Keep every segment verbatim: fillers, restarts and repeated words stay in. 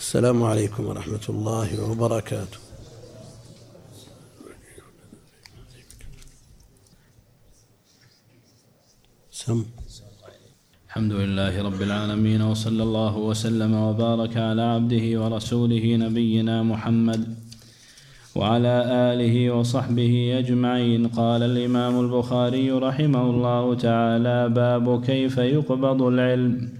السلام عليكم ورحمة الله وبركاته. سم. الحمد لله رب العالمين، وصلى الله وسلم وبارك على عبده ورسوله نبينا محمد وعلى آله وصحبه أجمعين. قال الإمام البخاري رحمه الله تعالى: باب كيف يقبض العلم.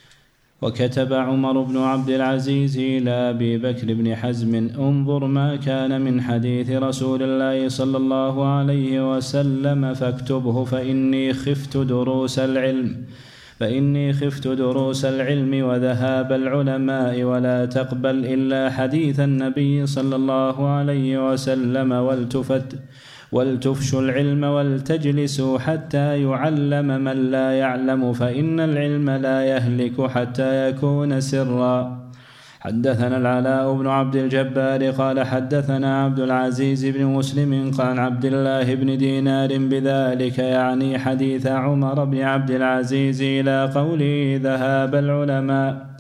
وكتب عمر بن عبد العزيز إلى أبي بكر بن حزم: انظر ما كان من حديث رسول الله صلى الله عليه وسلم فاكتبه، فإني خفت دروس العلم فإني خفت دروس العلم وذهاب العلماء، ولا تقبل إلا حديث النبي صلى الله عليه وسلم، والتفت ولتفشوا العلم ولتجلسوا حتى يعلم من لا يعلم، فإن العلم لا يهلك حتى يكون سرا. حدثنا العلاء بن عبد الجبار قال حدثنا عبد العزيز بن مسلم عن عبد الله بن دينار بذلك، يعني حديث عمر بن عبد العزيز، إلى قوله ذهاب العلماء.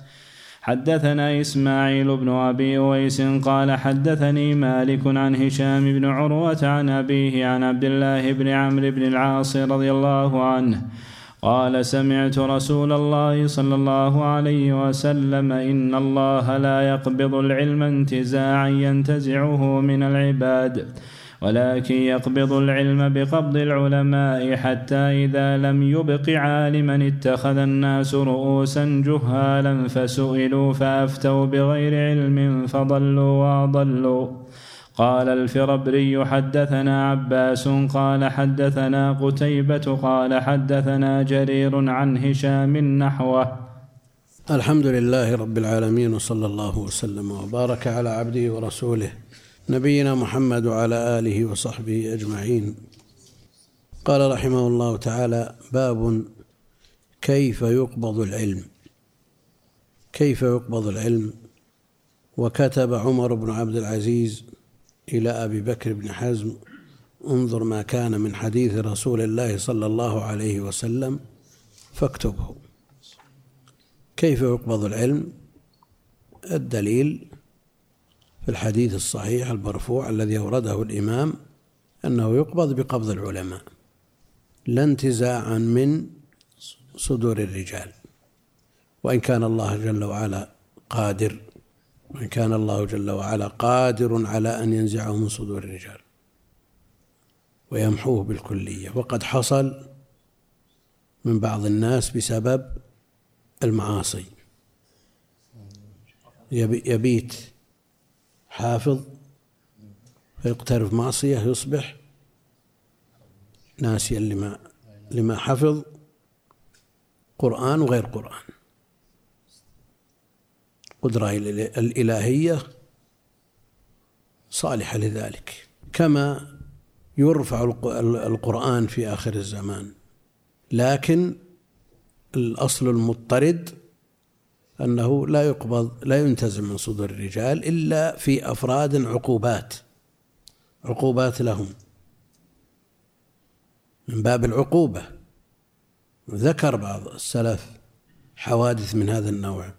حدثنا إسماعيل بن أبي أويس قال حدثني مالك عن هشام بن عروة عن أبيه عن عبد الله بن عمرو بن العاص رضي الله عنه قال: سمعت رسول الله صلى الله عليه وسلم: إن الله لا يقبض العلم انتزاعا ينتزعه من العباد، ولكن يقبض العلم بقبض العلماء، حتى إذا لم يبق عالما اتخذ الناس رؤوسا جهالا فسئلوا فأفتوا بغير علم فضلوا وأضلوا. قال الفربري: حدثنا عباس قال حدثنا قتيبة قال حدثنا جرير عن هشام نحوه. الحمد لله رب العالمين، وصلى الله وسلم وبارك على عبده ورسوله نبينا محمد وعلى آله وصحبه أجمعين. قال رحمه الله تعالى: باب كيف يقبض العلم. كيف يقبض العلم. وكتب عمر بن عبد العزيز إلى أبي بكر بن حزم: انظر ما كان من حديث رسول الله صلى الله عليه وسلم فاكتبه. كيف يقبض العلم؟ الدليل في الحديث الصحيح المرفوع الذي أورده الإمام أنه يقبض بقبض العلماء، لا انتزاعا من صدور الرجال، وإن كان الله جل وعلا قادر وإن كان الله جل وعلا قادر على أن ينزعه من صدور الرجال ويمحوه بالكلية، وقد حصل من بعض الناس بسبب المعاصي. يبيت حافظ فيقترف معصية يصبح ناسيا لما لما حفظ، قرآن وغير قرآن. قدرة الإلهية صالحة لذلك، كما يرفع القرآن في آخر الزمان. لكن الأصل المضطرد أنه لا يقبض لا ينتزع من صدور الرجال إلا في أفراد عقوبات عقوبات لهم من باب العقوبة. ذكر بعض السلف حوادث من هذا النوع،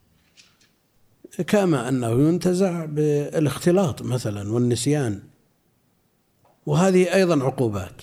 كما أنه ينتزع بالاختلاط مثلا والنسيان، وهذه أيضا عقوبات.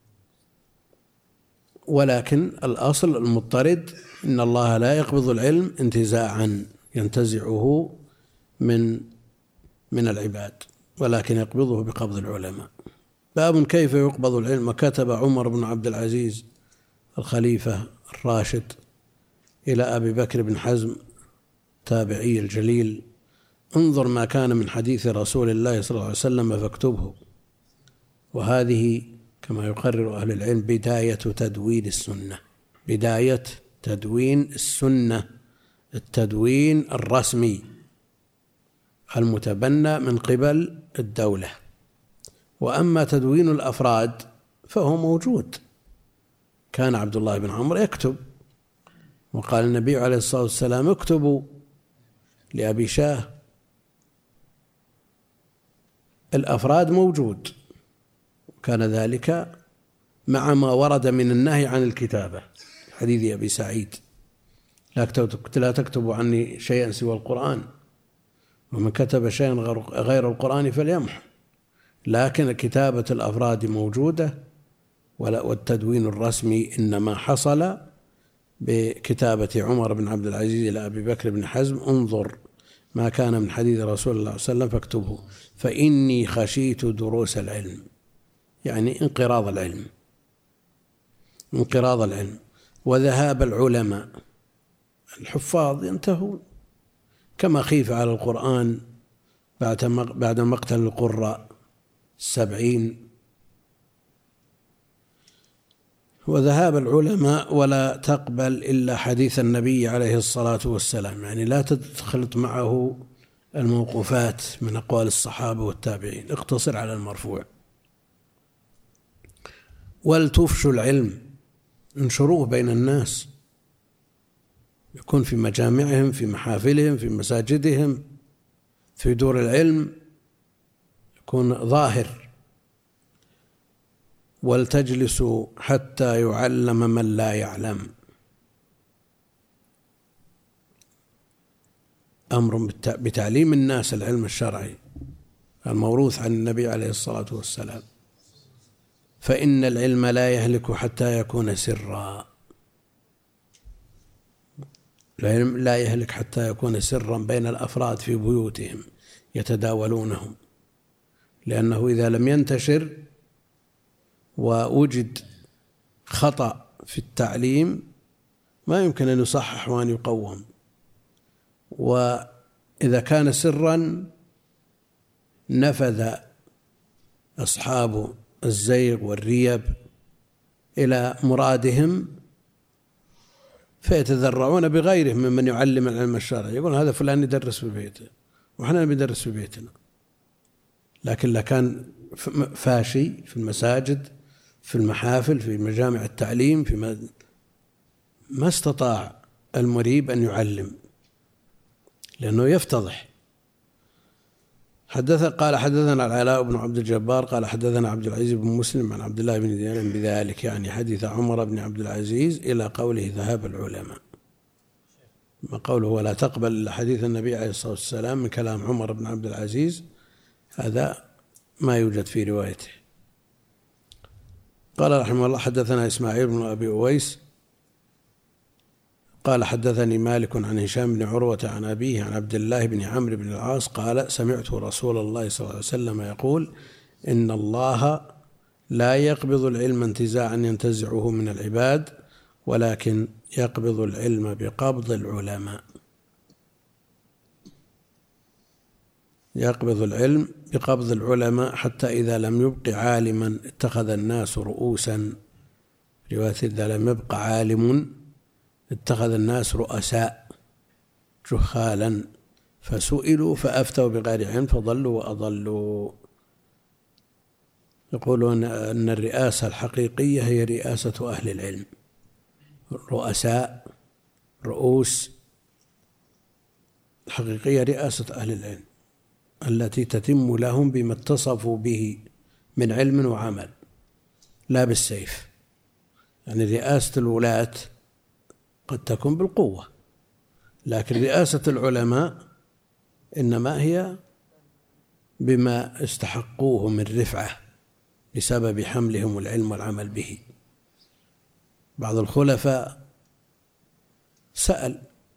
ولكن الأصل المضطرد إن الله لا يقبض العلم انتزاعا ينتزعه من من العباد، ولكن يقبضه بقبض العلماء. باب كيف يقبض العلم. كتب عمر بن عبد العزيز الخليفة الراشد إلى أبي بكر بن حزم تابعي الجليل: انظر ما كان من حديث رسول الله صلى الله عليه وسلم فاكتبه. وهذه كما يقرر أهل العلم بداية تدوين السنة، بداية تدوين السنة، التدوين الرسمي المتبنى من قبل الدولة. وأما تدوين الأفراد فهو موجود. كان عبد الله بن عمرو يكتب، وقال النبي عليه الصلاة والسلام: اكتبوا لأبي شاه. الأفراد موجود، كان ذلك مع ما ورد من النهي عن الكتابة، حديث أبي سعيد: لا تكتبوا عني شيئا سوى القرآن. ومن كتب شيئا غير القرآن فليمحو، لكن كتابة الأفراد موجودة، والتدوين الرسمي إنما حصل بكتابة عمر بن عبد العزيز إلى أبي بكر بن حزم: انظر ما كان من حديث رسول الله صلى الله عليه وسلم فاكتبه فإني خشيت دروس العلم، يعني انقراض العلم انقراض العلم وذهاب العلماء. الحفاظ ينتهون، كما خيف على القرآن بعد مقتل القراء السبعين، وذهاب العلماء ولا تقبل إلا حديث النبي عليه الصلاة والسلام، يعني لا تخلط معه الموقوفات من أقوال الصحابة والتابعين، اقتصر على المرفوع. ولتفشوا العلم، انشروه بين الناس، يكون في مجامعهم، في محافلهم، في مساجدهم، في دور العلم، يكون ظاهر. ولتجلسوا حتى يعلم من لا يعلم، أمر بتعليم الناس العلم الشرعي الموروث عن النبي عليه الصلاة والسلام. فإن العلم لا يهلك حتى يكون سرا، العلم لا يهلك حتى يكون سرا بين الأفراد في بيوتهم يتداولونهم، لأنه إذا لم ينتشر ووجد خطأ في التعليم ما يمكن أن يصحح وأن يقوم. وإذا كان سرا نفذ أصحاب الزيغ والريب إلى مرادهم فيتذرعون بغيرهم ممن يعلم العلم الشرعي، يقول هذا فلان يدرس في بيته وإحنا ندرس في بيتنا. لكن لكان فاشي في المساجد، في المحافل، في مجامع التعليم، في ما, ما استطاع المريب أن يعلم لأنه يفتضح. حدث قال حدثنا العلاء بن عبد الجبار قال حدثنا عبد العزيز بن مسلم عن عبد الله بن دينار بذلك، يعني حديث عمر بن عبد العزيز إلى قوله ذهاب العلماء. ما قوله ولا تقبل إلا حديث النبي عليه الصلاة والسلام من كلام عمر بن عبد العزيز، هذا ما يوجد في روايته. قال رحمه الله حدثنا إسماعيل بن أبي أويس قال حدثني مالك عن هشام بن عروة عن أبيه عن عبد الله بن عمرو بن العاص قال سمعت رسول الله صلى الله عليه وسلم يقول إن الله لا يقبض العلم انتزاعا ينتزعه من العباد، ولكن يقبض العلم بقبض العلماء. يقبض العلم بقبض العلماء حتى إذا لم يبق عالما اتخذ الناس رؤوسا، رواية إذا لم يبق عالم اتخذ الناس رؤساء جهالا فسئلوا فأفتوا بغير علم فضلوا وأضلوا. يقولون أن الرئاسة الحقيقية هي رئاسة أهل العلم، رؤساء رؤوس الحقيقية رئاسة أهل العلم التي تتم لهم بما اتصفوا به من علم وعمل، لا بالسيف. يعني رئاسة الولاة قد تكون بالقوة، لكن رئاسة العلماء إنما هي بما استحقوه من رفعة بسبب حملهم العلم والعمل به. بعض الخلفاء سأل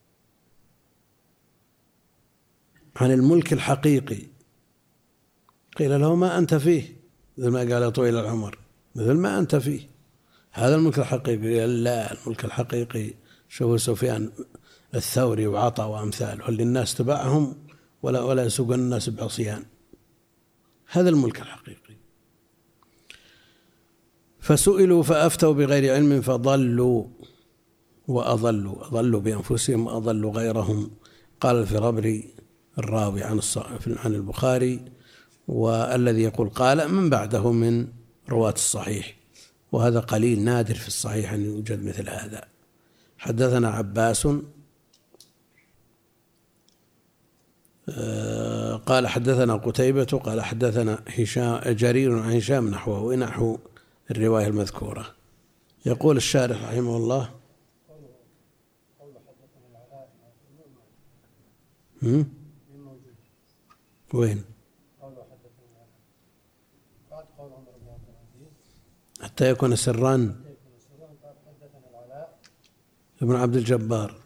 عن الملك الحقيقي، قيل له ما أنت فيه، مثل ما قال طويل العمر مثل ما أنت فيه، هذا الملك الحقيقي. قال لا، الملك الحقيقي شوف سفيان الثوري وعطا وأمثاله اللي الناس تبعهم ولا ولا يسوق الناس بعصيان، هذا الملك الحقيقي. فسئلوا فأفتوا بغير علم فضلوا وأضلوا، أضلوا بأنفسهم وأضلوا غيرهم. قال الفرابري الراوي عن عن البخاري والذي يقول قال من بعده من رواة الصحيح، وهذا قليل نادر في الصحيح أن يوجد مثل هذا. حدثنا عباس قال حدثنا قتيبة قال حدثنا هشام جرير عن هشام نحوه ونحو الرواية المذكورة. يقول الشارح رحمه الله وين؟ حتى يكون سرا ابن عبد الجبار.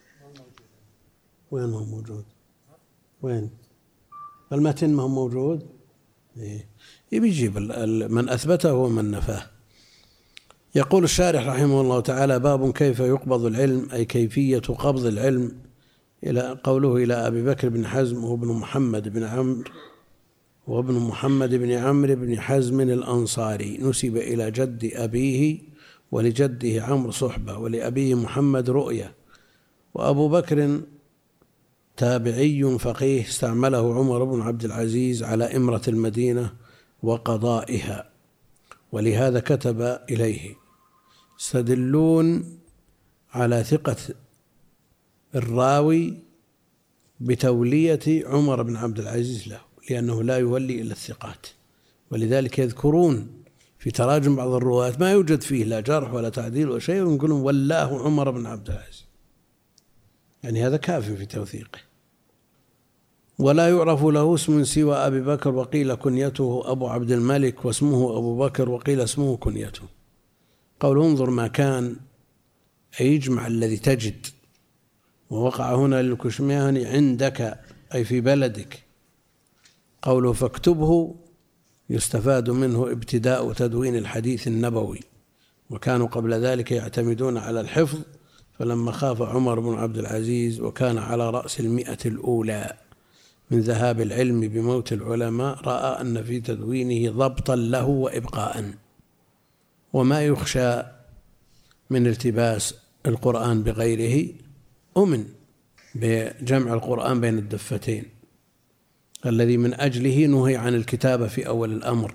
وين هو موجود؟ وين المتن؟ ما هو موجود. إيه؟ يبي يجيب من أثبته ومن نفاه. يقول الشارح رحمه الله تعالى: باب كيف يقبض العلم، أي كيفية قبض العلم. إلى قوله إلى أبي بكر بن حزم وابن محمد بن عمرو وابن محمد بن عمرو بن حزم الأنصاري، نسب إلى جد أبيه، ولجده عمرو صحبة، ولأبيه محمد رؤية. وأبو بكر تابعي فقيه استعمله عمر بن عبد العزيز على إمرة المدينة وقضائها، ولهذا كتب إليه. يستدلون على ثقة الراوي بتولية عمر بن عبد العزيز له، لأنه لا يولي إلا الثقات، ولذلك يذكرون في تراجم بعض الرواة ما يوجد فيه لا جرح ولا تعديل ولا شيء، ويقولون ولاه عمر بن عبد العزيز، يعني هذا كاف في توثيقه. ولا يعرف له اسم سوى أبي بكر، وقيل كنيته أبو عبد الملك واسمه أبو بكر، وقيل اسمه كنيته. قول انظر ما كان، أي يجمع الذي تجد، ووقع هنا للكشميهني عندك أي في بلدك. قوله فاكتبه يستفاد منه ابتداء تدوين الحديث النبوي، وكانوا قبل ذلك يعتمدون على الحفظ، فلما خاف عمر بن عبد العزيز وكان على رأس المئة الأولى من ذهاب العلم بموت العلماء، رأى أن في تدوينه ضبطا له وإبقاء، وما يخشى من التباس القرآن بغيره أمن بجمع القرآن بين الدفتين، الذي من أجله نهي عن الكتابة في أول الأمر.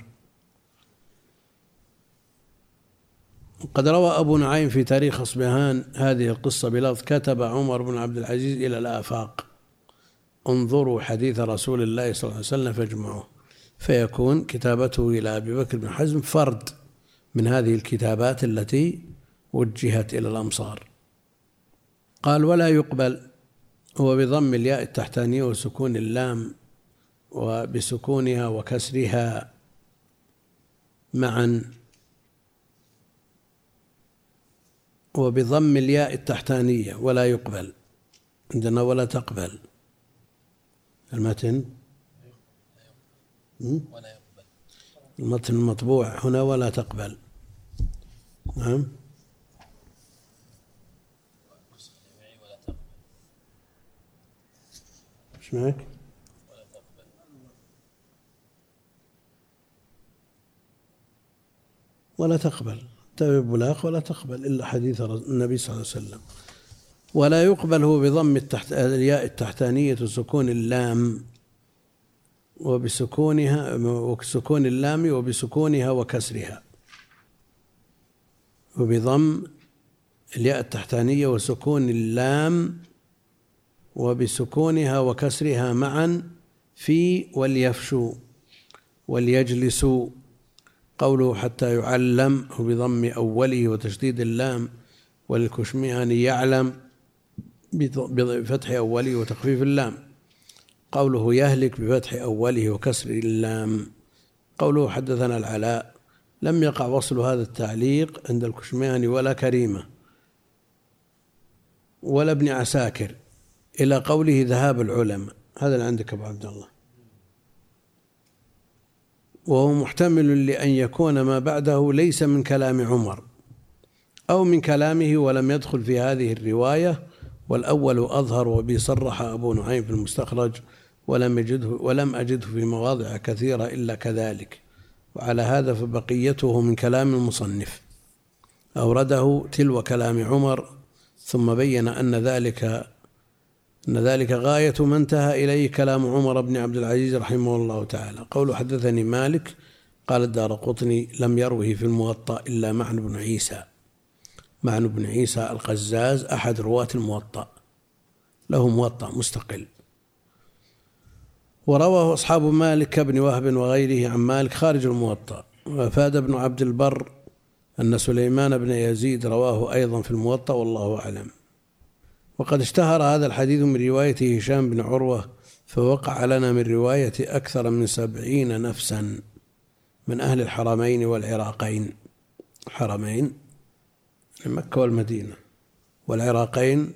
قد روى أبو نعيم في تاريخ أصبهان هذه القصة بلفظ: كتب عمر بن عبد العزيز إلى الآفاق: انظروا حديث رسول الله صلى الله عليه وسلم فاجمعوه. فيكون كتابته إلى أبي بكر بن حزم فرد من هذه الكتابات التي وجهت إلى الأمصار. قال: ولا يقبل، هو بضم الياء التحتانية وسكون اللام، وبسكونها وكسرها معا، وبضم الياء التحتانية. ولا يقبل عندنا ولا تقبل. المتن ولا يقبل، المتن المطبوع هنا ولا تقبل. نعم. ايش معك؟ ولا تقبل. ولا تقبل تبي بلاغ ولا تقبل إلا حديث النبي صلى الله عليه وسلم. ولا يقبل هو بضم التحت... الياء التحتانية وسكون اللام، وبسكونها وسكون اللام وبسكونها وكسرها، وبضم الياء التحتانية وسكون اللام وبسكونها وكسرها معا، في وليفشوا وليجلسوا. قوله حتى يعلم هو بضم أوله وتشديد اللام، والكشميهني يعلم بفتح أوله وتخفيف اللام. قوله يهلك بفتح أوله وكسر اللام. قوله حدثنا العلاء، لم يقع وصل هذا التعليق عند الكشميهني ولا كريمة ولا ابن عساكر إلى قوله ذهاب العلماء. هذا اللي عندك أبو عبد الله، وهو محتمل لأن يكون ما بعده ليس من كلام عمر أو من كلامه ولم يدخل في هذه الرواية، والأول أظهر، وبه صرح أبو نعيم في المستخرج، ولم أجده ولم أجده في مواضع كثيرة إلا كذلك. وعلى هذا فبقيته من كلام المصنف، أورده تلو كلام عمر، ثم بين أن ذلك أن ذلك غاية ما انتهى إليه كلام عمر بن عبد العزيز رحمه الله تعالى. قوله حدثني مالك، قال الدارقطني لم يروه في الموطأ إلا معن بن عيسى. معن بن عيسى القزاز أحد رواة الموطأ، له موطأ مستقل. ورواه أصحاب مالك كابن وهب وغيره عن مالك خارج الموطأ. وأفاد ابن عبد البر أن سليمان بن يزيد رواه أيضا في الموطأ، والله أعلم. وقد اشتهر هذا الحديث من رواية هشام بن عروة فوقع لنا من رواية أكثر من سبعين نفسا من أهل الحرمين والعراقين. الحرمين مكة والمدينة، والعراقين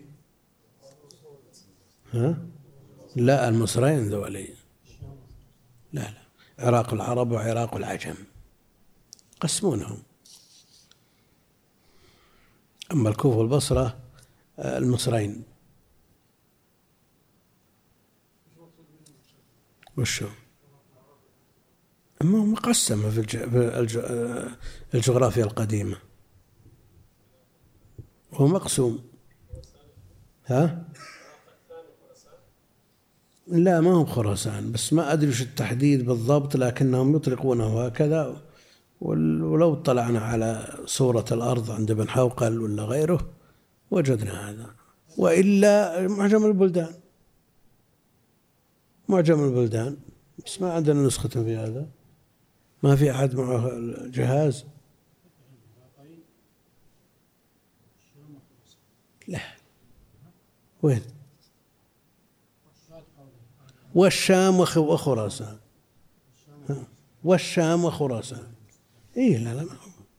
ها؟ لا المصرين ذولي، لا لا عراق العرب وعراق العجم قسمونهم. أما الكوفة والبصرة المصرين. وشو أما مقسمة في الجغرافيا القديمة، هو مقسوم. ها لا ما هم خراسان، بس ما أدري وش التحديد بالضبط، لكنهم يطلقونه هكذا. ولو طلعنا على صورة الأرض عند ابن حوقل ولا غيره وجدنا هذا، وإلا معجم البلدان، معجم البلدان، بس ما عندنا نسخة في هذا. ما في أحد معه جهاز؟ لا وين؟ والشام وخراسان، والشام وخراسان، إيه لا لا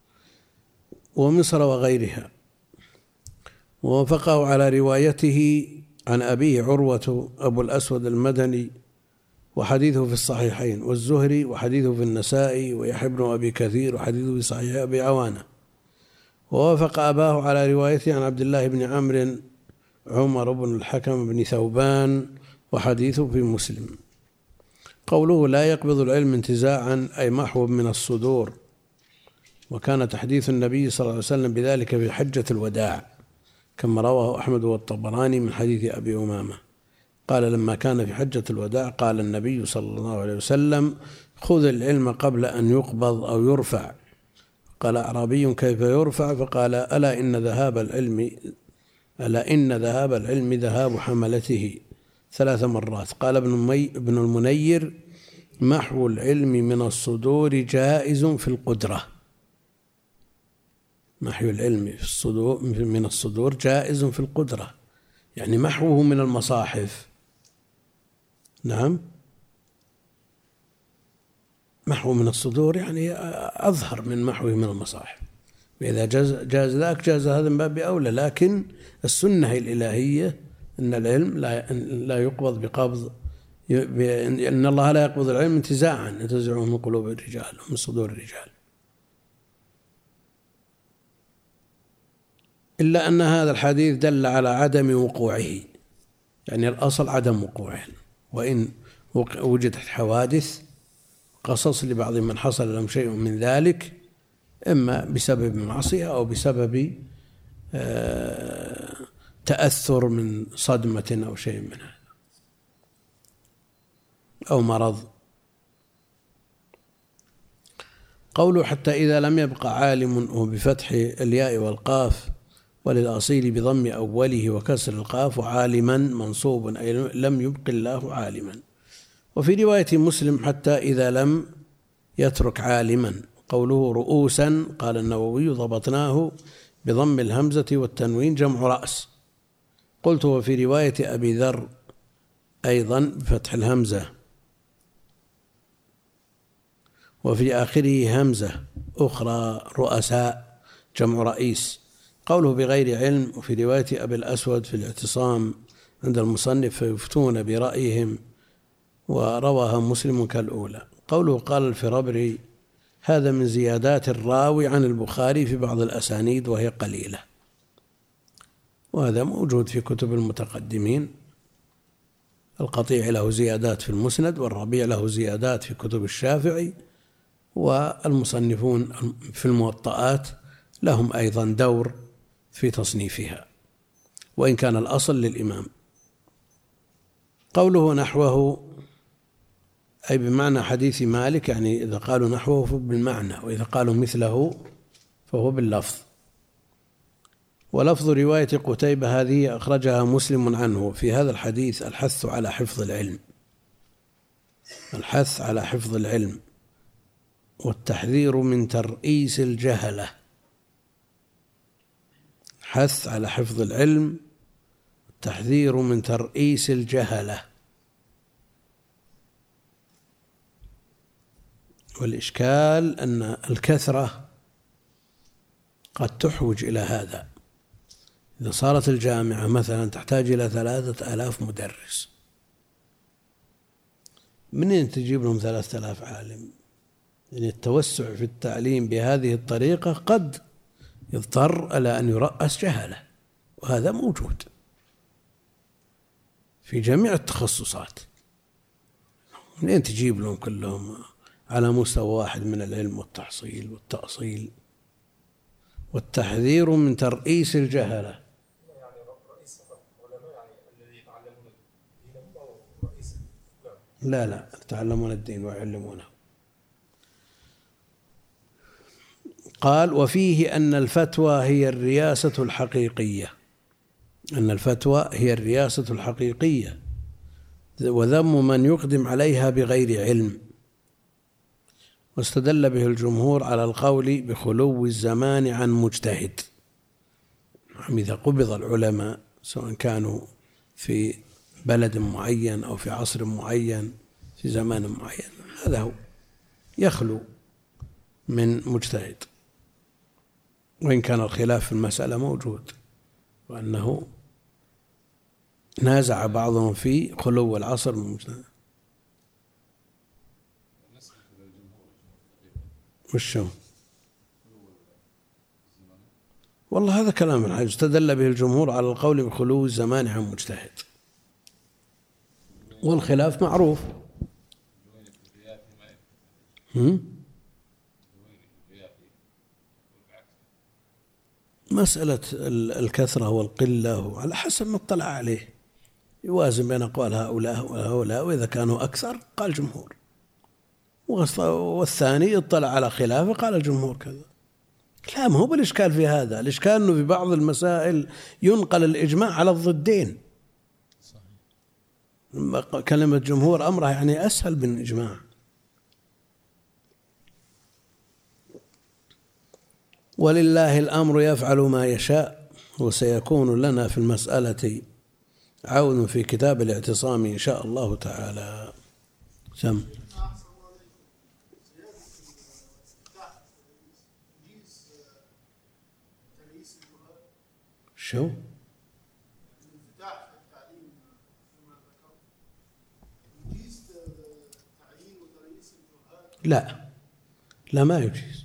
ومصر وغيرها. ووافقه على روايته عن أبيه عروة أبو الأسود المدني وحديثه في الصحيحين، والزهري وحديثه في النسائي، ويحيى بن أبي كثير وحديثه في صحيح أبي عوانة. ووافق أباه على روايته عن عبد الله بن عمرو عمر بن الحكم بن ثوبان وحديثه في مسلم. قوله لا يقبض العلم انتزاعا أي محو من الصدور، وكان تحديث النبي صلى الله عليه وسلم بذلك في حجة الوداع كما رواه أحمد والطبراني من حديث أبي أمامة قال لما كان في حجة الوداع قال النبي صلى الله عليه وسلم خذ العلم قبل أن يقبض أو يرفع. قال أعرابي كيف يرفع؟ فقال ألا إن ذهاب العلم ألا إن ذهاب العلم ذهاب حملته ثلاث مرات. قال ابن, مي ابن المنير محو العلم من الصدور جائز في القدرة. محو العلم في الصدور من الصدور جائز في القدرة، يعني محوه من المصاحف. نعم محو من الصدور يعني أظهر من محوه من المصاحف، وإذا جاز, جاز ذاك جاز هذا من باب أولى. لكن السنة الإلهية أن العلم لا لا يقبض بقبض، أن الله لا يقبض العلم انتزاعا ينتزعه من قلوب الرجال ومن صدور الرجال، إلا أن هذا الحديث دل على عدم وقوعه، يعني الأصل عدم وقوعه، وإن وجدت حوادث قصص لبعض من حصل لهم شيء من ذلك إما بسبب معصية أو بسبب تأثر من صدمة أو شيء من هذا أو مرض. قوله حتى إذا لم يبقى عالم وبفتح الياء والقاف وللأصيل بضم أوله وكسر القاف وعالما منصوب أي لم يبق الله عالما. وفي رواية مسلم حتى إذا لم يترك عالما. قوله رؤوسا قال النووي ضبطناه بضم الهمزة والتنوين جمع رأس. قلت وفي رواية أبي ذر أيضا بفتح الهمزة وفي آخره همزة أخرى رؤساء جمع رئيس. قوله بغير علم. وفي رواية أبي الأسود في الاعتصام عند المصنف فيفتون برأيهم ورواها مسلم كالأولى. قوله قال الفرابري هذا من زيادات الراوي عن البخاري في بعض الأسانيد وهي قليلة، وهذا موجود في كتب المتقدمين. القطيع له زيادات في المسند، والربيع له زيادات في كتب الشافعي، والمصنفون في الموطئات لهم أيضا دور في تصنيفها، وإن كان الأصل للإمام. قوله نحوه أي بمعنى حديث مالك، يعني إذا قالوا نحوه فبالمعنى، وإذا قالوا مثله فهو باللفظ. ولفظ رواية قتيبة هذه أخرجها مسلم عنه. في هذا الحديث الحث على حفظ العلم، الحث على حفظ العلم والتحذير من ترئيس الجهلة. حث على حفظ العلم والتحذير من ترئيس الجهلة. والإشكال أن الكثرة قد تحوج إلى هذا. إذا صارت الجامعة مثلا تحتاج إلى ثلاثة آلاف مدرس، منين تجيب لهم ثلاثة آلاف عالم؟ يعني التوسع في التعليم بهذه الطريقة قد يضطر إلى أن يرأس جهلة، وهذا موجود في جميع التخصصات. منين تجيب لهم كلهم على مستوى واحد من العلم والتحصيل والتأصيل؟ والتحذير من ترئيس الجهلة. يعني رئيس علماء يعني الذي يتعلمون الدين أو رئيس؟ لا لا يتعلمون الدين ويعلمونه. قال وفيه أن الفتوى هي الرياسة الحقيقية، أن الفتوى هي الرياسة الحقيقية، وذم من يقدم عليها بغير علم. واستدل به الجمهور على القول بخلو الزمان عن مجتهد. إذا قبض العلماء سواء كانوا في بلد معين أو في عصر معين في زمان معين، هذا هو يخلو من مجتهد، وإن كان الخلاف في المسألة موجود، وأنه نازع بعضهم في خلو العصر من مجتهد. وشو؟ والله هذا كلام الحج. استدل به الجمهور على القول بخلو الزمان عن مجتهد، والخلاف معروف. هم؟ مسألة الكثرة والقلة على حسب ما اطلع عليه، يوازن بين أقوال هؤلاء وهؤلاء، وإذا كانوا أكثر قال الجمهور، والثاني اطلع على خلافه قال الجمهور كذا. لا، ما هو بالإشكال في هذا. الإشكال أنه في بعض المسائل ينقل الإجماع على الضدين. كلمة جمهور أمره يعني أسهل من الإجماع. ولله الأمر يفعل ما يشاء، وسيكون لنا في المسألة عون في كتاب الاعتصام إن شاء الله تعالى. سم شو؟ لا لا ما يجيز،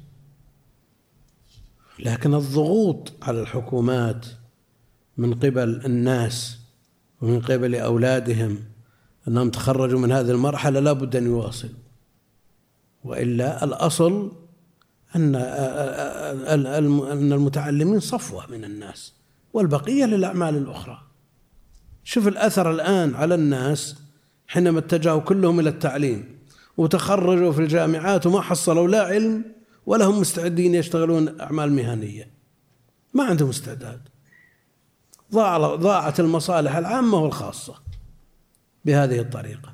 لكن الضغوط على الحكومات من قبل الناس ومن قبل أولادهم أنهم تخرجوا من هذه المرحلة لا بد أن يواصل، وإلا الأصل أن أن المتعلمين صفوة من الناس والبقية للأعمال الأخرى. شوف الأثر الآن على الناس حينما اتجهوا كلهم إلى التعليم وتخرجوا في الجامعات وما حصلوا لا علم ولا هم مستعدين يشتغلون أعمال مهنية، ما عندهم استعداد. ضاعت المصالح العامة والخاصة بهذه الطريقة.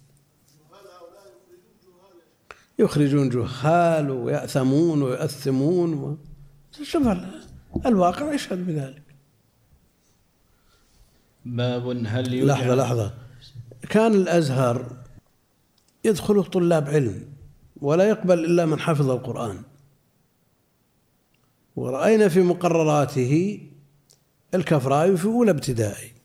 يخرجون جهال ويأثمون ويؤثمون و... شوف الواقع يشهد بذلك. باب هل يجعل لحظة لحظة كان الأزهر يدخل طلاب علم ولا يقبل إلا من حفظ القرآن، ورأينا في مقرراته الكفراوي في أولى ابتدائي،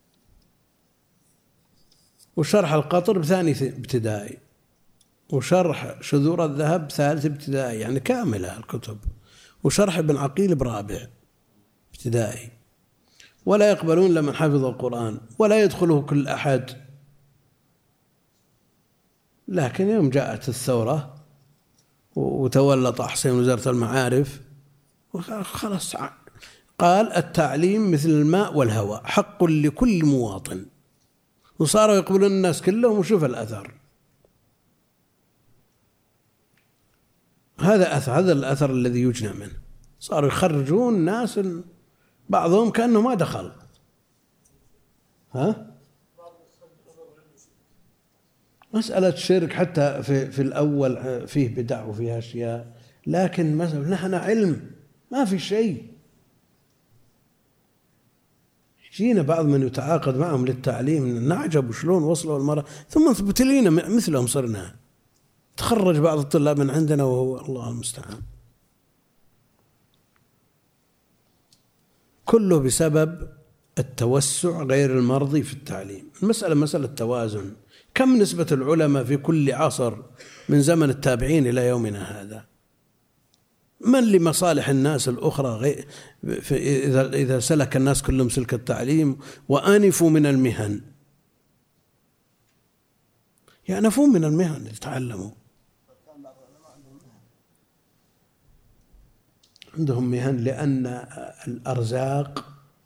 وشرح القطر بثاني ابتدائي، وشرح شذور الذهب ثالث ابتدائي، يعني كاملة الكتب، وشرح ابن عقيل برابع ابتدائي، ولا يقبلون لمن حفظ القرآن ولا يدخله كل أحد. لكن يوم جاءت الثورة وتولى طه حسين وزارة المعارف خلاص قال التعليم مثل الماء والهواء حق لكل مواطن، وصاروا يقبلون الناس كلهم. وشوف الأثر، هذا أثر، هذا الأثر الذي يجنى منه. صاروا يخرجون ناس بعضهم كأنه ما دخل. ها مسألة شرك حتى في في الأول فيه بدع وفيها أشياء، لكن مثلا نحن علم ما في شيء. جينا بعض من يتعاقد معهم للتعليم نعجب شلون وصلوا المرة، ثم ابتلينا مثلهم صرنا تخرج بعض الطلاب من عندنا وهو الله المستعان، كله بسبب التوسع غير المرضي في التعليم. المسألة مسألة توازن. كم نسبة العلماء في كل عصر من زمن التابعين إلى يومنا هذا؟ من لمصالح الناس الأخرى غير إذا إذا سلك الناس كلهم سلك التعليم وآنفوا من المهن، يأنفوا من المهن يتعلموا، عندهم مهن، لأن الأرزاق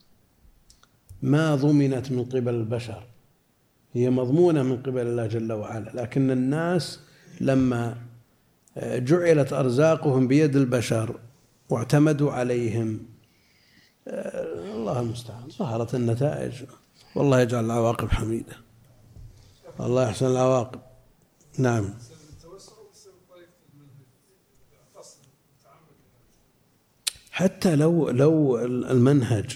ما ضمنت من قبل البشر، هي مضمونة من قبل الله جل وعلا، لكن الناس لما جعلت أرزاقهم بيد البشر واعتمدوا عليهم، الله المستعان، ظهرت النتائج. والله يجعل العواقب حميدة، الله يحسن العواقب. نعم. حتى لو لو المنهج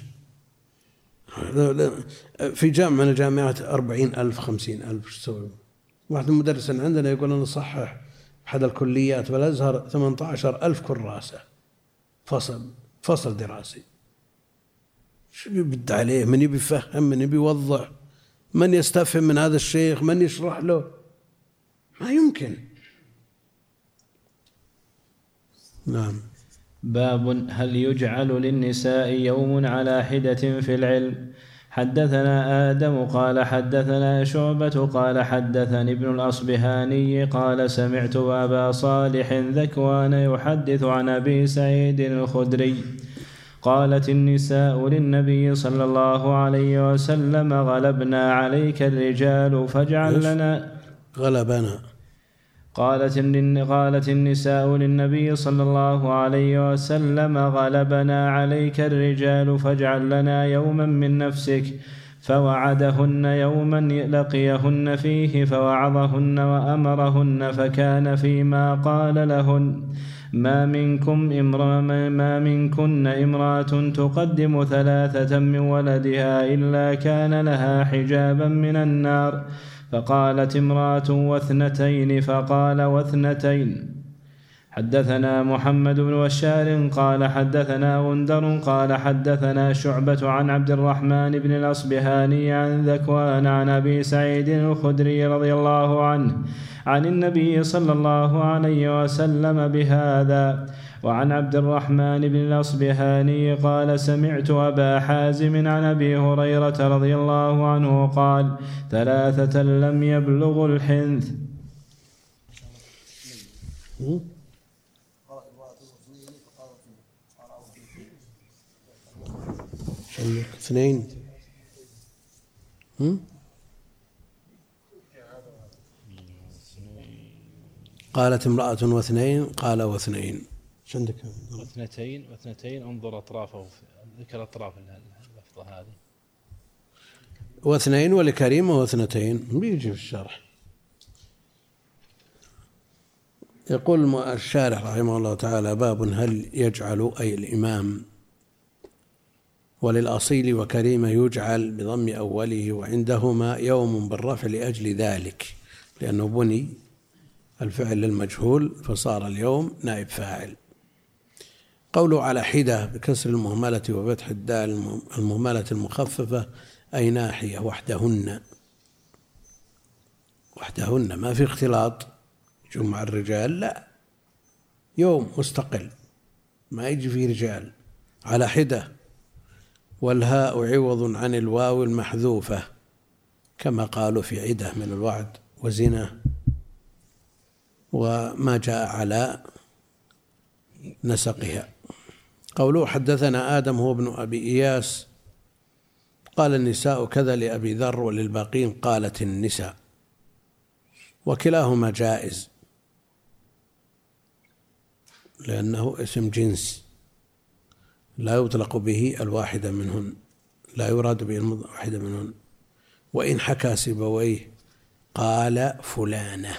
في جامعة من الجامعات أربعين ألف خمسين ألف ايش تسوي؟ واحد المدرس عندنا يقول أنا نصحح أحد الكليات بالأزهر ثمانية عشر ألف كراسة فصل فصل دراسي. شو يبد عليه؟ من يبي يفهم، من يبي يوضح، من يستفهم من هذا الشيخ، من يشرح له؟ ما يمكن. نعم. باب هل يجعل للنساء يوم على حدة في العلم. حدثنا آدم قال حدثنا شعبة قال حدثني ابن الأصبهاني قال سمعت أبا صالح ذكوان يحدث عن أبي سعيد الخدري قالت النساء للنبي صلى الله عليه وسلم غلبنا عليك الرجال فاجعل لنا غلبنا قالت قالت النساء للنبي صلى الله عليه وسلم غلبنا عليك الرجال فاجعل لنا يوما من نفسك، فوعدهن يوما لقيهن فيه فوعظهن وأمرهن، فكان فيما قال لهن ما منكم امرأة ما منكن امرأة تقدم ثلاثة من ولدها إلا كان لها حجابا من النار، فقالت امرأة واثنتين فقال واثنتين. حدثنا محمد بن بشار قال حدثنا غندر قال حدثنا شعبة عن عبد الرحمن بن الأصبهاني عن ذكوان عن أبي سعيد الخدري رضي الله عنه عن النبي صلى الله عليه وسلم بهذا. وعن عبد الرحمن بن الأصبهاني قال سمعت أبا حازم عن أبي هريرة رضي الله عنه قال ثلاثة لم يبلغوا الحنث. اثنين قالت امرأة واثنين قال واثنين. شو عندك؟ واثنتين واثنتين انظر أطرافه، ذكر أطراف اللفظة هذه. واثنين ولكريمة واثنتين بيجي في الشرح. يقول الشارح رحمه الله تعالى باب هل يجعل أي الإمام وللأصيل وكريمة يجعل بضم أوله وعندهما يوم بالرفع لأجل ذلك، لأنه بني الفعل للمجهول فصار اليوم نائب فاعل. قوله على حدة بكسر المهملة وفتح الدال المهملة المخففة أي ناحية وحدهن، وحدهن ما في اختلاط جمع الرجال، لا، يوم مستقل ما يجي فيه رجال. على حدة، والهاء عوض عن الواو المحذوفة كما قالوا في عدة من الوعد وزنا، وما جاء على نسقها. قوله حدثنا آدم هو ابن أبي إياس قال النساء كذا لأبي ذر وللباقين قالت النساء، وكلاهما جائز لأنه اسم جنس لا يطلق به الواحدة منهن، لا يراد به الواحدة منهن. وإن حكى سيبويه قال فلانة،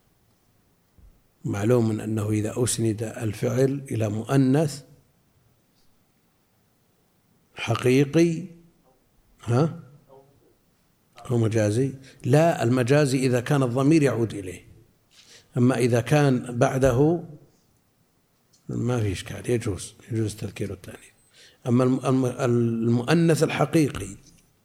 معلوم أنه إذا أسند الفعل إلى مؤنث حقيقي ها أو مجازي، لا، المجازي إذا كان الضمير يعود إليه، أما إذا كان بعده ما في إشكال، يجوز يجوز التذكير والتأنيث. أما المؤنث الحقيقي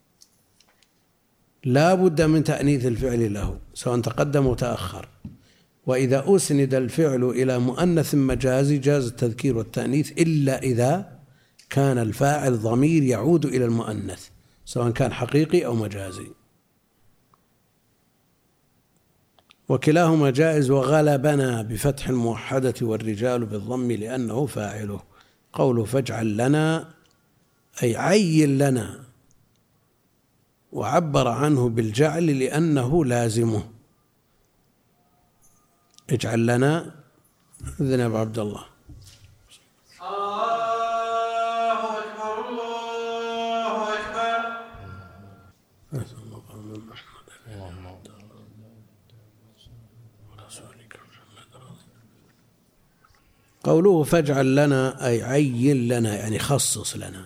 لا بد من تأنيث الفعل له سواء تقدم وتأخر، وإذا أسند الفعل إلى مؤنث مجازي جاز التذكير والتأنيث إلا إذا كان الفاعل ضمير يعود إلى المؤنث سواء كان حقيقي أو مجازي، وكلاهما جائز. وغلبنا بفتح الموحدة والرجال بالضم لأنه فاعله. قوله فاجعل لنا أي عين لنا، وعبر عنه بالجعل لأنه لازمه. اجعل لنا إذن يا أبو عبد الله. الله أكبر الله أكبر. قوله فاجعل لنا أي عين لنا يعني خصص لنا،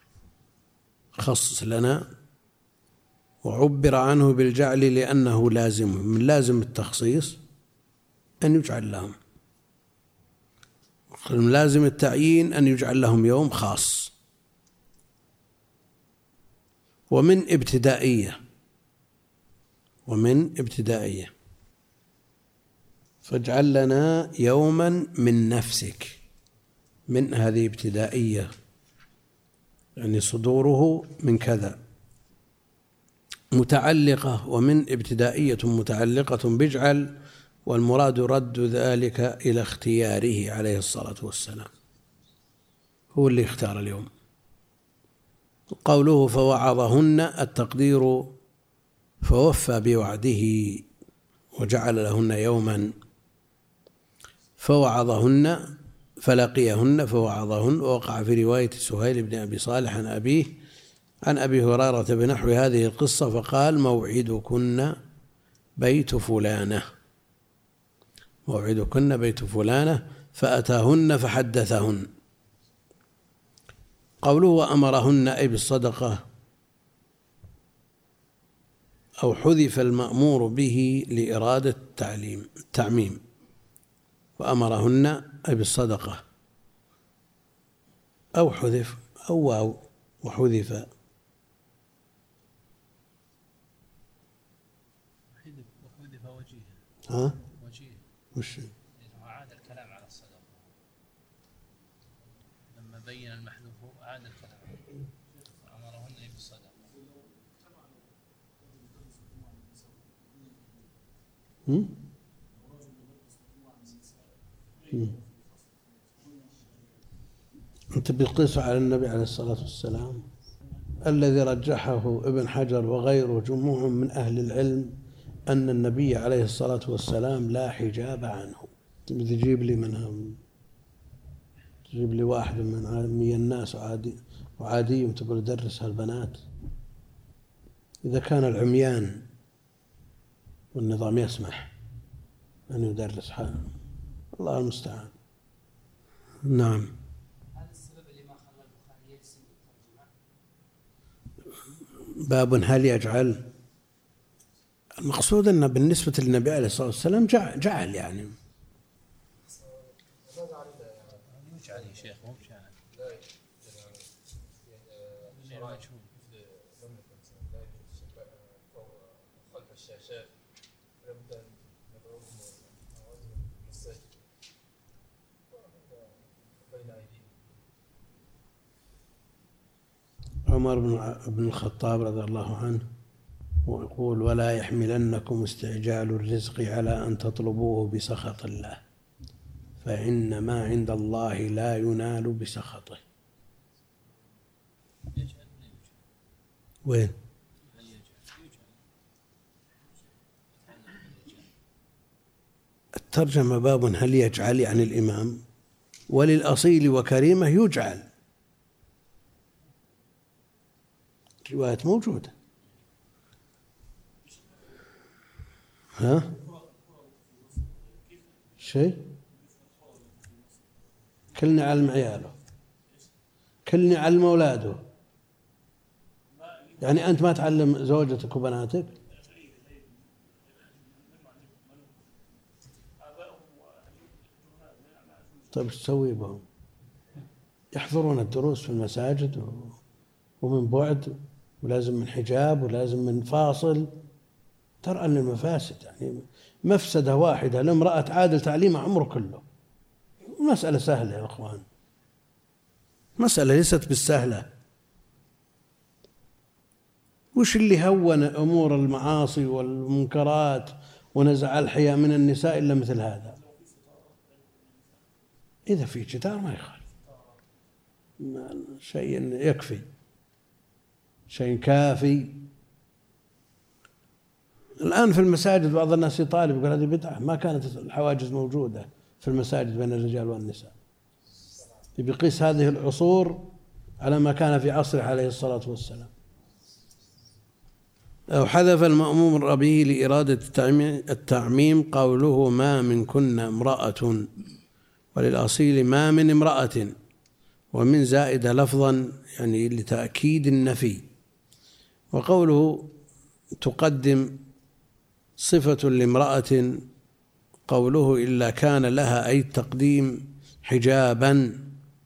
خصص لنا. وعبر عنه بالجعل لأنه لازم، من لازم التخصيص أن يجعل لهم، من لازم التعيين أن يجعل لهم يوم خاص. ومن ابتدائية، ومن ابتدائية فاجعل لنا يوما من نفسك، من هذه ابتدائية يعني صدوره من كذا متعلقة، ومن ابتدائية متعلقة باجعل، والمراد رد ذلك إلى اختياره عليه الصلاة والسلام، هو اللي اختار اليوم. قوله فوعظهن التقدير فوفى بوعده وجعل لهن يوما، فوعظهن فلقيهن فوعظهن. ووقع في رواية سهيل بن أبي صالح عن أبيه عن أبي هريرة بنحو هذه القصة فقال موعدكن بيت فلانة، موعدكن بيت فلانة، فأتاهن فحدثهن. قوله وأمرهن أي بالصدقة، أو حذف المأمور به لإرادة التعليم التعميم، وأمرهن أي بالصدقة، أو حذف أو واو وحذف. وحذف وجيه. ها؟ وجيه. وش؟ أعاد الكلام على الصدقة، لما بين المحذوف أعاد الكلام وأمرهن بالصدقة. هم؟ أنت بتقيس على النبي عليه الصلاة والسلام. الذي رجحه ابن حجر وغيره جموع من أهل العلم أن النبي عليه الصلاة والسلام لا حجاب عنه. تجيب لي منهم، تجيب لي واحد من عامي الناس وعادي وعادي تقول درس هالبنات. إذا كان العميان والنظام يسمح أن يدرس حاله، الله المستعان. نعم. هذا السبب اللي ما خلى البخاري يجزم بالترجمة. باب هل يجعل، المقصود أن بالنسبة للنبي عليه الصلاة والسلام جعل, جعل يعني يجعل يا شيخ مو بجعل. خلف الشاشات لابد أن ندعوهم المساجد بين أيديهم. عمر بن الخطاب رضي الله عنه ويقول ولا يحملنكم استعجال الرزق على أن تطلبوه بسخط الله، فإن ما عند الله لا ينال بسخطه. وين؟ الترجمة باب هل يجعل يعني الإمام، وللأصيل وكريمة يجعل، رواية موجودة. ها؟ شيء؟ كلني علم عياله، كلني علم أولاده. يعني أنت ما تعلم زوجتك وبناتك؟ طيب ايش تسوي بهم؟ يحضرون الدروس في المساجد ومن بعد، ولازم من حجاب ولازم من فاصل. ترى أن المفاسد يعني مفسدة واحدة لامرأة تعادل تعليمها عمره كله. مسألة سهلة يا أخوان، مسألة ليست بالسهلة. وش اللي هون أمور المعاصي والمنكرات ونزع الحياء من النساء إلا مثل هذا؟ إذا في جدار ما يخالف، شيء يكفي، شيء كافي. الآن في المساجد بعض الناس يطالب يقول هذه بدعة، ما كانت الحواجز موجودة في المساجد بين الرجال والنساء. يقيس هذه العصور على ما كان في عصره عليه الصلاة والسلام. أو حذف المأموم الربيع لإرادة التعميم قوله ما من كن امرأة، وللأصيل ما من امرأة، ومن زائدة لفظا يعني لتأكيد النفي. وقوله تقدم صفة لامرأة قوله إلا كان لها أي التقديم حجابا،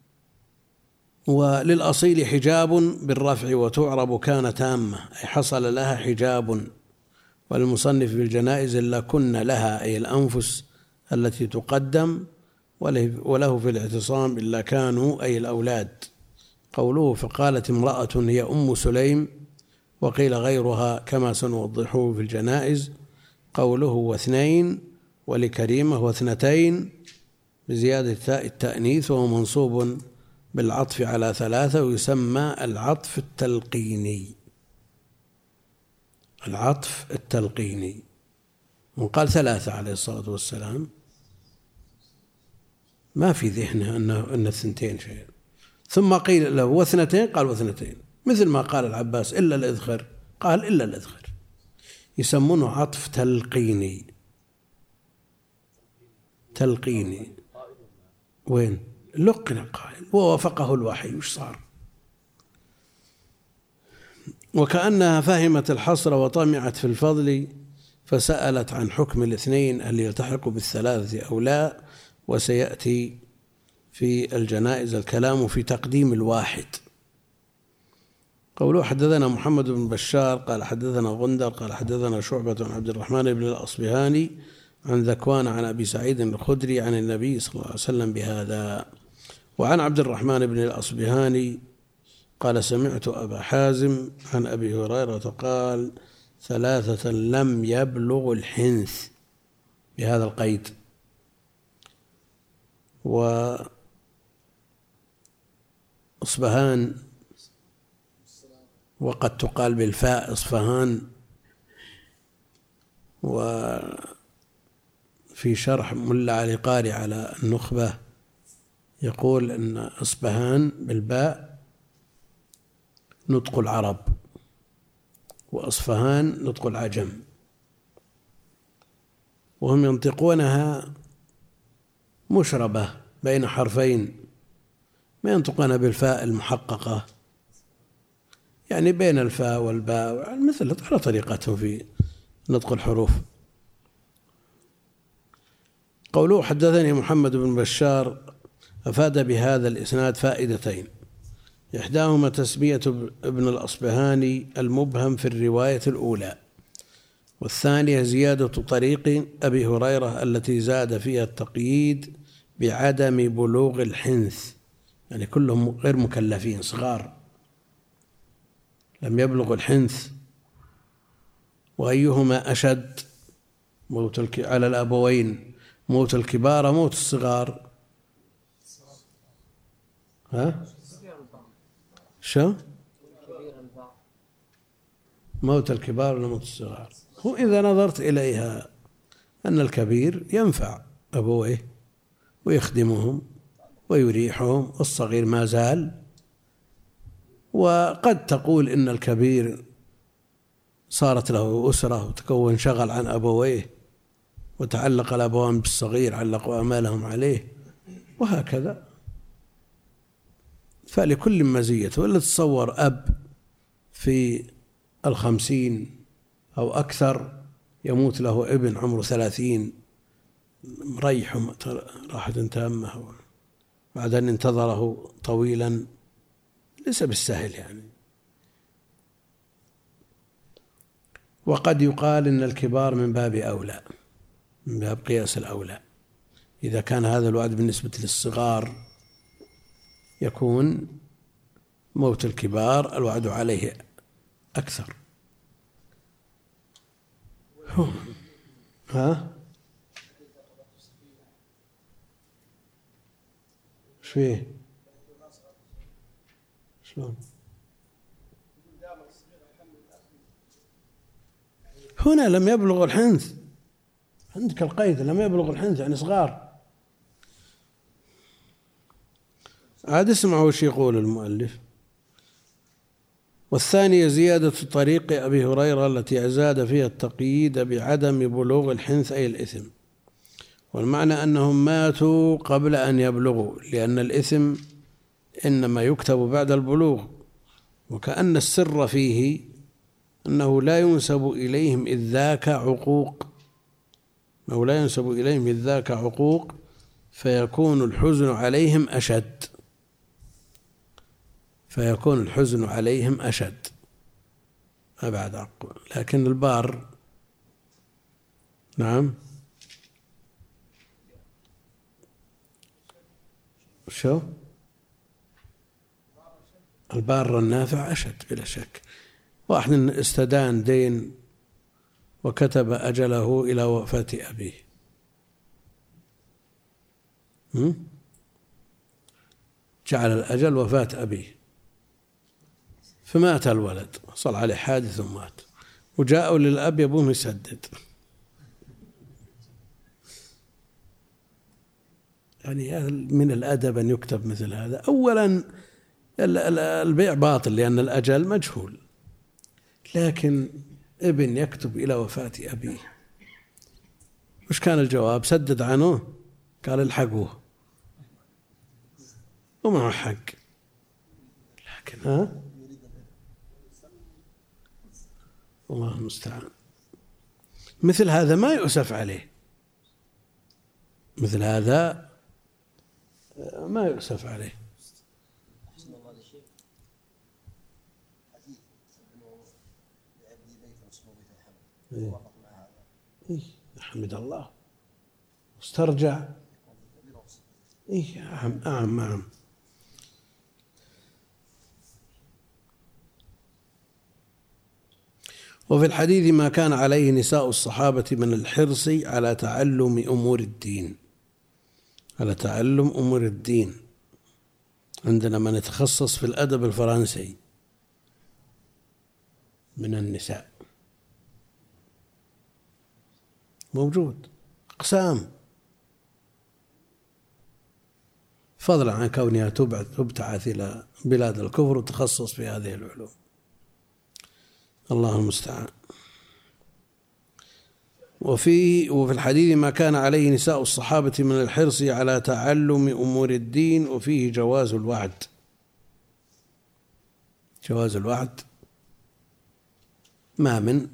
وللأصيل حجاب بالرفع وتعرب كان تامة أي حصل لها حجاب. والمصنف بالجنائز إلا كن لها أي الأنفس التي تقدم، وله في الاعتصام إلا كانوا أي الأولاد. قوله فقالت امرأة هي أم سليم، وقيل غيرها كما سنوضحه في الجنائز. قوله واثنين ولكريمة واثنتين بزيادة تاء التأنيث، وهو منصوب بالعطف على ثلاثة، ويسمى العطف التلقيني. العطف التلقيني وقال ثلاثة عليه الصلاة والسلام، ما في ذهنه أنه أن الثنتين شيء. ثم قيل له واثنتين قال واثنتين، مثل ما قال العباس إلا الإذخر قال إلا الإذخر. يسمونه عطف تلقيني. تلقيني وين؟ لقن القائل ووافقه الوحي، وش صار؟ وكأنها فهمت الحصر وطمعت في الفضل فسألت عن حكم الاثنين هل يلتحق بالثلاثة أو لا. وسيأتي في الجنائز الكلام في تقديم الواحد. قوله حدثنا محمد بن بشار قال حدثنا غندر قال حدثنا شعبة عن عبد الرحمن بن الأصبهاني عن ذكوان عن أبي سعيد الخدري عن النبي صلى الله عليه وسلم بهذا. وعن عبد الرحمن بن الأصبهاني قال سمعت أبا حازم عن أبي هريرة قال ثلاثة لم يبلغ الحنث بهذا القيد. وأصبهان وقد تقال بالفاء إصفهان. وفي شرح ملا علي قاري على النخبة يقول أن إصبهان بالباء نطق العرب، وأصفهان نطق العجم، وهم ينطقونها مشربة بين حرفين، ما ينطقون بالفاء المحققة، يعني بين الفاء والباء، مثل على طريقتهم في نطق الحروف. قوله حدثني محمد بن بشار أفاد بهذا الإسناد فائدتين، إحداهما تسمية ابن الأصبهاني المبهم في الرواية الأولى، والثانية زيادة طريق أبي هريرة التي زاد فيها التقييد بعدم بلوغ الحنث، يعني كلهم غير مكلفين صغار لم يبلغ الحنث. وأيهما أشد موت على الأبوين، موت الكبار موت الصغار؟ ها شو موت الكبار ولا موت الصغار؟ هو إذا نظرت إليها أن الكبير ينفع أبويه ويخدمهم ويريحهم، والصغير ما زال. وقد تقول إن الكبير صارت له أسرة وتكون شغل عن أبويه، وتعلق الأبوان بالصغير علقوا أمالهم عليه، وهكذا. فلكل مزية. ولا تصور أب في الخمسين أو أكثر يموت له ابن عمره ثلاثين مريح راحة تامة، بعد أن انتظره طويلا، ليس بالسهل يعني. وقد يقال إن الكبار من باب أولى، من باب قياس الأولى. إذا كان هذا الوعد بالنسبة للصغار يكون موت الكبار الوعد عليه أكثر. ها؟ ايش فيه؟ شلون؟ هنا لم يبلغ الحنث، عندك القيد لم يبلغ الحنث يعني صغار. عاد اسمعوا وش يقول المؤلف. والثانية زيادة طريق أبي هريرة التي زاد فيها التقييد بعدم بلوغ الحنث أي الإثم، والمعنى أنهم ماتوا قبل أن يبلغوا، لأن الإثم إنما يكتب بعد البلوغ، وكأن السر فيه أنه لا ينسب إليهم إذ ذاك عقوق، أو لا ينسب إليهم إذ ذاك عقوق، فيكون الحزن عليهم أشد فيكون الحزن عليهم أشد أبعد عقوق. لكن البار نعم شو البار النافع أشد بلا شك. واحد استدان دين وكتب أجله إلى وفاة أبيه، جعل الأجل وفاة أبيه، فمات الولد، صار عليه حادث ومات، وجاءوا للأب يبون يسدد. يعني من الأدب أن يكتب مثل هذا. أولا البيع باطل لأن الأجل مجهول، لكن ابن يكتب إلى وفاة أبيه، وش كان الجواب؟ سدد عنه، قال الحقوه ومعه حق. لكن ها الله المستعان. مثل هذا ما يؤسف عليه، مثل هذا ما يؤسف عليه. إيه. إيه. حمد الله واسترجع. إيه نعم نعم نعم. وفي الحديث ما كان عليه نساء الصحابة من الحرص على تعلم أمور الدين، على تعلم أمور الدين. عندنا من يتخصص في الأدب الفرنسي من النساء موجود، أقسام، فضلا عن كونها تبتعث إلى بلاد الكفر وتخصص في هذه العلوم. الله المستعان. وفي وفي الحديث ما كان عليه نساء الصحابة من الحرص على تعلم أمور الدين، وفيه جواز الوعد، جواز الوعد ما من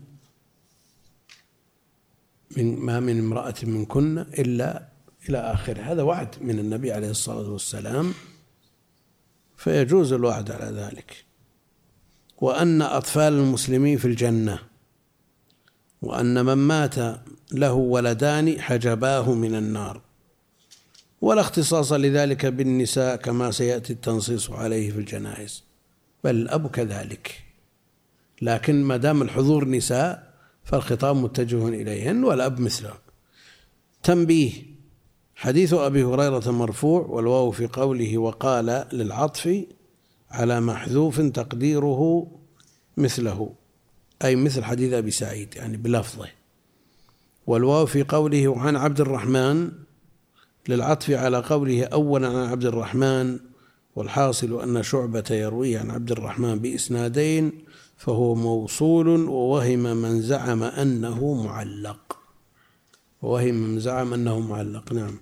من ما من امرأة منكن إلا إلى آخره. هذا وعد من النبي عليه الصلاة والسلام، فيجوز الوعد على ذلك. وأن أطفال المسلمين في الجنة، وأن من مات له ولدان حجباه من النار، ولا اختصاص لذلك بالنساء كما سيأتي التنصيص عليه في الجنائز، بل الأب كذلك. لكن ما دام الحضور نساء فالخطاب متجه إليهن والأب مثله. تنبيه: حديث أبي هريرة مرفوع، والواو في قوله وقال للعطف على محذوف تقديره مثله، أي مثل حديث أبي سعيد يعني بلفظه. والواو في قوله عن عبد الرحمن للعطف على قوله أولا عن عبد الرحمن، والحاصل أن شعبة يرويه عن عبد الرحمن بإسنادين، فهو موصول. ووهم من زعم أنه معلق، ووهم من زعم أنه معلق. نعم.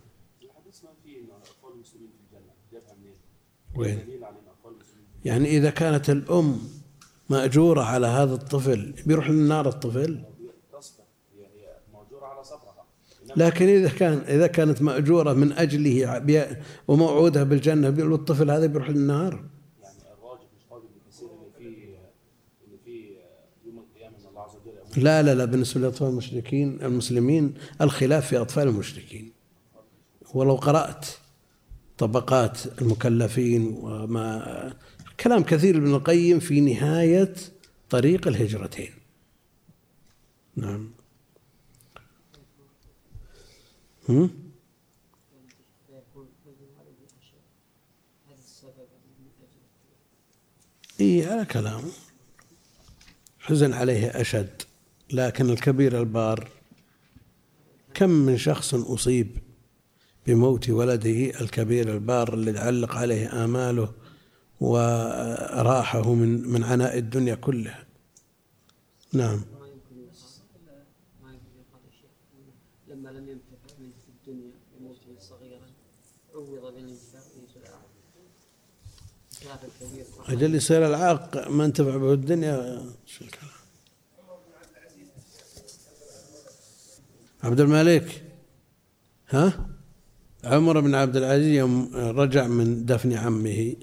وين؟ يعني إذا كانت الأم مأجورة على هذا الطفل بيروح للنار الطفل؟ لكن إذا كان إذا كانت مأجورة من أجله بي- وموعودها بالجنة، بيقول الطفل هذا بيروح للنار. يعني الراجل مش قادر بالكثير اللي فيه اللي فيه يوم القيامة ان الله عز وجل يأمر. لا لا لا بالنسبة للأطفال المشركين المسلمين الخلاف في أطفال المشركين. ولو قرأت طبقات المكلفين وما كلام كثير ابن القيم في نهاية طريق الهجرتين. نعم. هم؟ إيه على كلامه حزن عليه أشد، لكن الكبير البار كم من شخص أصيب بموت ولده الكبير البار اللي علق عليه آماله وراحه من من عناء الدنيا كلها. نعم. ما يمكن ما يمكن يقال شيء لما لم ينتفع منه في الدنيا بموته صغيرا عوض بالانتفاع به في الآخرة. خلاف الكبير. أجل يصير العاق ما انتفع به الدنيا. شو الكلام؟ عبد الملك ها عمر بن عبد العزيز يوم رجع من دفن عمه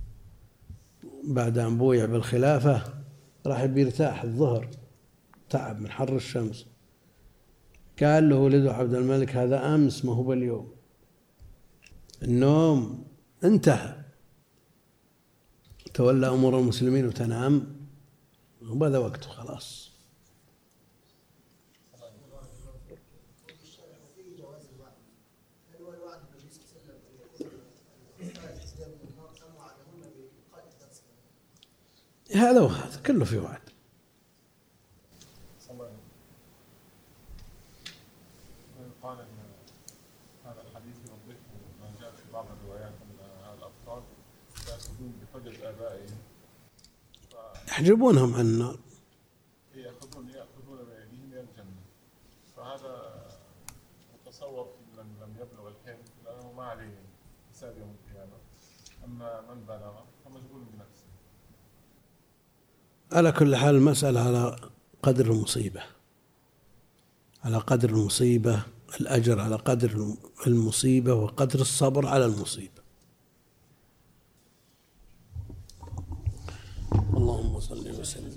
بعد أن بويع بالخلافة راح بيرتاح الظهر، تعب من حر الشمس. قال له ولده عبد الملك هذا أمس ما هو باليوم، النوم انتهى، تولى أمور المسلمين وتنام وبهذا وقته خلاص. هذا وهذا كله في وعد. قال ان هذا الحديث يوضح ما جاء في بعض الروايات ان الاطفال ياخذون بحجج ابائهم يحجبونهم عن النار. ياخذون ياخذون بايديهم الى الجنه، فهذا متصور في من لم يبلغ الحلم لانه ما عليه حساب يوم القيامه، اما من بلغ فمشغول بنفسه. على كل حال المسألة على قدر المصيبة، على قدر المصيبة الأجر على قدر المصيبة وقدر الصبر على المصيبة. اللهم صل وسلم.